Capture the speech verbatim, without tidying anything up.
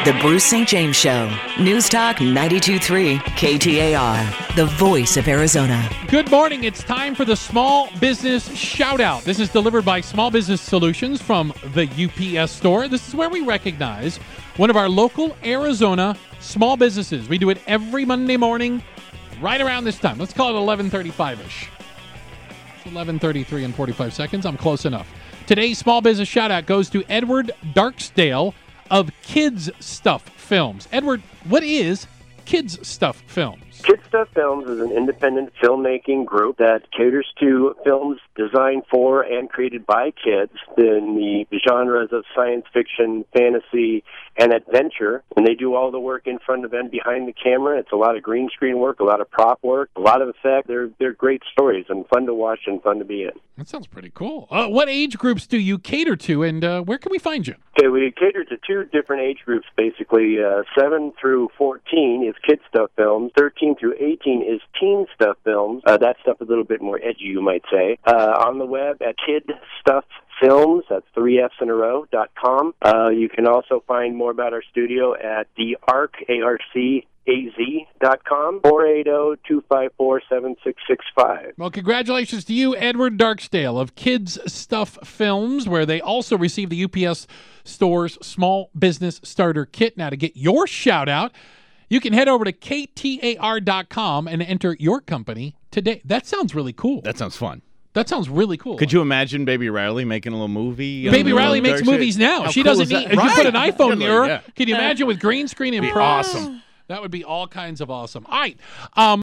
The Bruce Saint James Show. News Talk ninety-two point three K T A R. The voice of Arizona. Good morning. It's time for the Small Business Shout-Out. This is delivered by Small Business Solutions from the U P S Store. This is where we recognize one of our local Arizona small businesses. We do it every Monday morning right around this time. Let's call it eleven thirty-five-ish. It's eleven thirty-three and forty-five seconds. I'm close enough. Today's Small Business Shout-Out goes to Edward Darksdale of Kids Stuff Films. Edward, what is Kids Stuff Films? Kids Stuff Films is an independent filmmaking group that caters to films designed for and created by kids in the genres of science fiction, fantasy, and adventure. And they do all the work in front of and behind the camera. It's a lot of green screen work, a lot of prop work, a lot of effect. They're they're great stories and fun to watch and fun to be in. That sounds pretty cool. Uh, what age groups do you cater to, and uh, where can we find you? Okay, we cater to two different age groups, basically. Uh, seven through fourteen is Kids Stuff Films. thirteen through eighteen is Teen Stuff Films. Uh, that stuff is a little bit more edgy, you might say. Uh, on the web at Kid Stuff Films, that's three F's in a row, dot com. Uh, you can also find more about our studio at the Arc, A R C, A Z dot com, four eight zero, two five four, seven six six five. Well, congratulations to you, Edward Darksdale of Kids Stuff Films, where they also receive the U P S Store's Small Business Starter Kit. Now, to get your shout-out, you can head over to K T A R dot com and enter your company today. That sounds really cool. That sounds fun. That sounds really cool. Could you imagine Baby Riley making a little movie? Baby Riley makes movies now. How she cool doesn't is need. that? If Right. you put an iPhone Really, near her, yeah. can you imagine with green screen and Be props? awesome. That would be all kinds of awesome. All right. Um,